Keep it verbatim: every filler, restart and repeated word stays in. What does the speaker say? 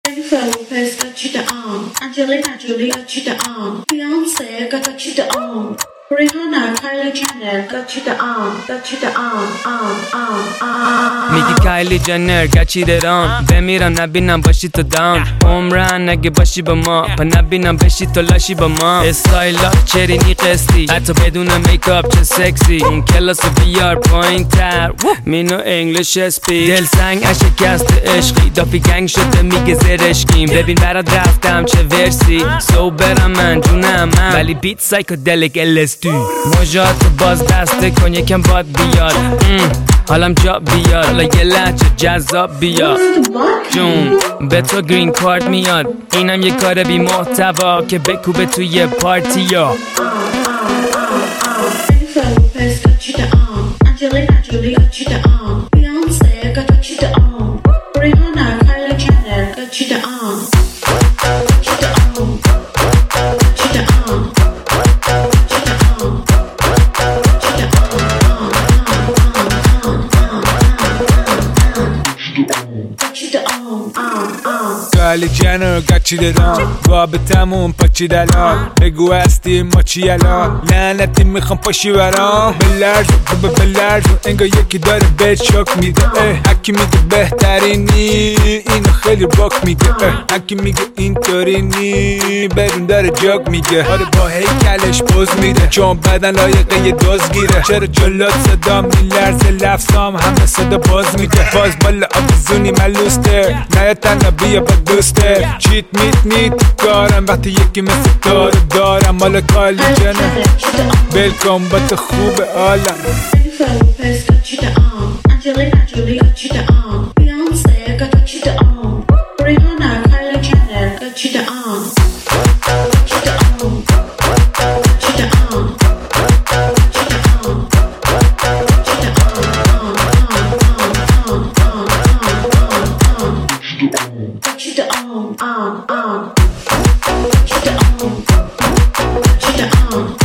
Jennifer Lopez got you the on. Angelina Jolie got you the on. Beyonce got you the on. Rihanna, Kylie Jenner got you the on. Got you the on, on, on, on. میگی کایلی جنر گچی درام بمیرم نبینم باشی تو دام عمرن اگه باشی با ما پا نبینم بشی تو لاشی با ما استایلات چرینی قسطی حتی بدون میکاپ چه سکسی اون کلاس بیار پایین تر مینو انگلیش اسپیک دل سنگ شکست عشقی دافی گنگ شده میگه زرشکیم ببین برات رفتم چه ورسی سو برم من جونم من ولی بیت سایکودلیک الستو موجات باز دسته کن یکم باد بیاد حالم جا بیاد حالا یه لحجه جذاب بیاد جون به تو گرین کارت میاد اینم یه کار بی محتوا که بکوبه توی پارتی یا Jennifer Lopez got you the on. Angelina Jolie got you the on. Beyonce got you the on. Rihanna, Kylie Jenner got you the on. Got you the on. Got you the on. Got you the on. Got you the on. Got you the on. On, on. کایلی جنر گچی دادم بابتمون پاچی دلال بگو هستی ما چی الان لعنتی میخوام پاشی برام بلرز و بلرز انگار یکی داره بهت شوک میده هکی میگه بهترینی اینو خیلی باک میگه هکی میگه اینطوری نی بدون داره جاک میگه آره با هیکلش پوز میده چون بدن لایقه یه دوز گیره چرا جلات صدا میلرزه لفظام همه صدا باز میده باز بالا آبزونی ملوسته نه تنها بیا با دوسته چیت میت نیت کارم وقتی یکی مثل داره دارم مال کایلی جنر بلکن با تو خوب عالم Jennifer Lopez got you the on. Angelina Jolie got you the on. Beyonce got you the on. Rihanna, Kylie Jenner got you the on. Got you the on. Got you the on. Got you the on. Got you the on. On, on, on, on, on, on, on. Got you the on, on, on. Got you the on. Got you the on.